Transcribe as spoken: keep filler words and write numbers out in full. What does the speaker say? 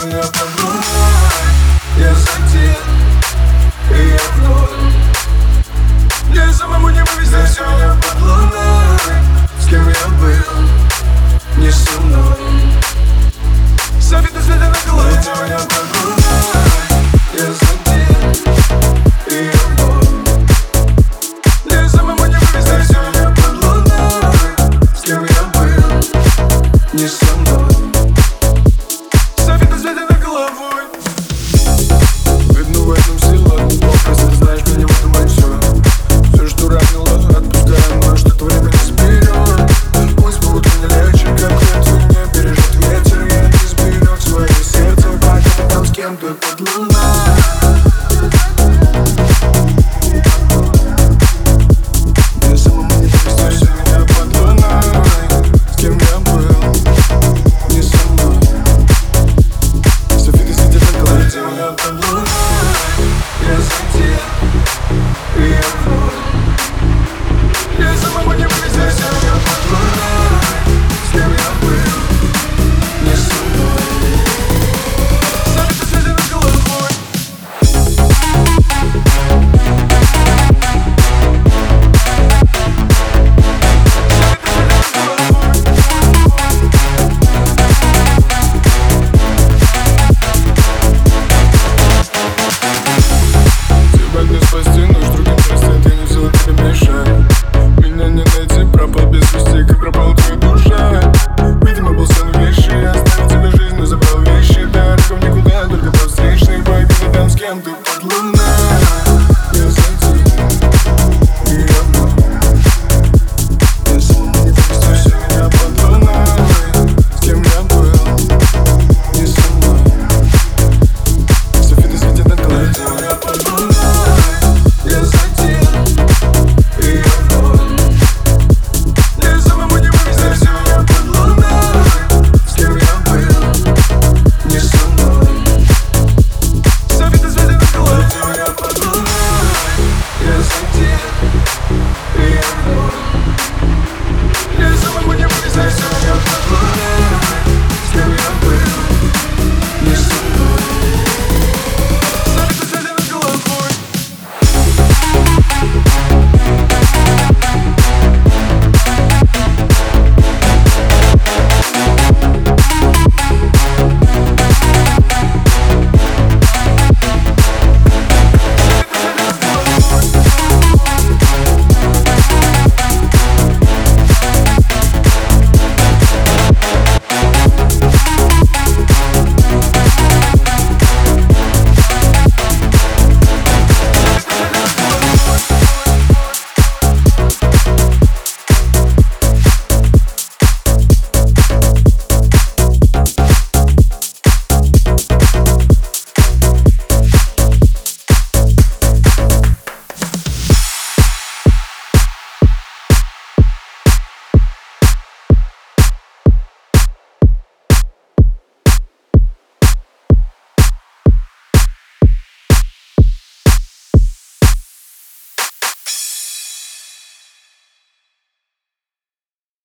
меня под луной. Я задет, и я вновь. Мне самому не вывести все меня под луной. С кем я был, не со мной. Советы света на голове. Мне меня под луной. Я задет, и я вновь. Мне самому не вывести все меня под луной. С кем я был, не со мной. Советы света на головой. Видно в этом сила, глубоко, ты знаешь меня, в этом все. Все, что ранило, отпускаем, но что-то время не заберет. Пусть будут не лечит, как ветвь, не бережет ветер. Я не сберег свое сердце, пока там с кем-то под луной.